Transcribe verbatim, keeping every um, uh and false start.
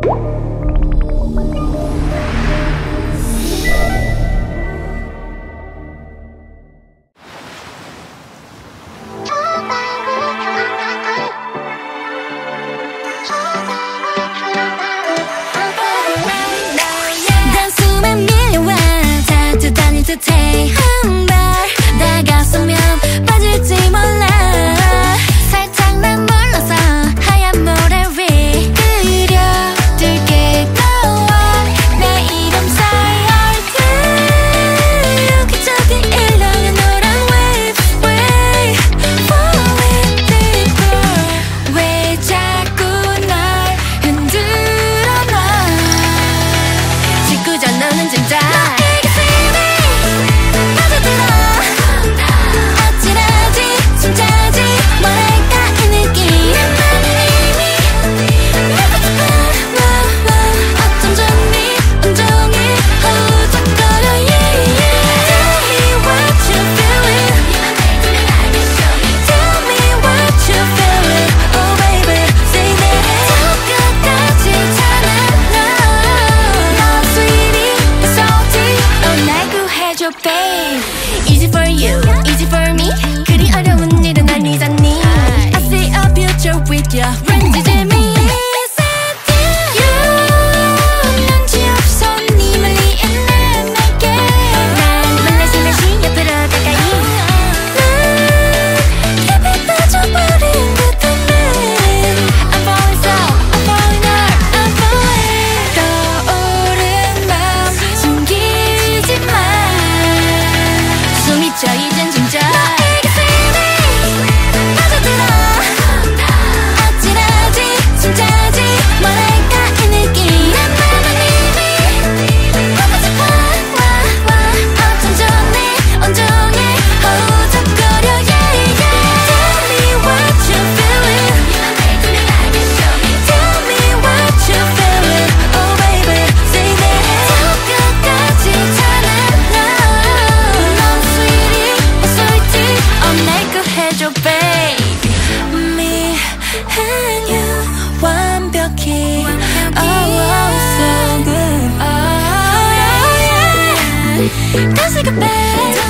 단숨에 밀려와 자주 다닐 듯해 한 발 다가서면 빠질지 몰라 살짝 난 몰라서 하얀 모래 위 그려둘게 너와 내 이름 사이 얼굴 기적인 일렁은 노란 waves way falling deeper 왜 자꾸 날 흔들어 놔 짓궂어 너는 진짜 Easy for you, easy for me 그리 어려운 일은 아니잖니 I see a future with you 왠지 재미 눈치 없어 네 멀리 있는 내게 난 몰래 슬며시 옆으로 가까이 난 깊이 빠져버린 듯한 맘 I'm falling slow, I'm falling hard, I'm falling 떠오른 맘 숨기지 마 숨이 차 이젠 진짜 너에게 스윙 빠져들어 아찔하지 진짜지 뭐랄까 이 느낌 내 맘은 이미 보고 싶어 와와 어쩐지 온종일 허우적거려 yeah yeah Tell me what you feeling Tell me what you feeling Oh baby say that 저 끝까지 타는 너 해줘 babe Me and you 완벽히 Oh oh so good Oh yeah Don't say goodbye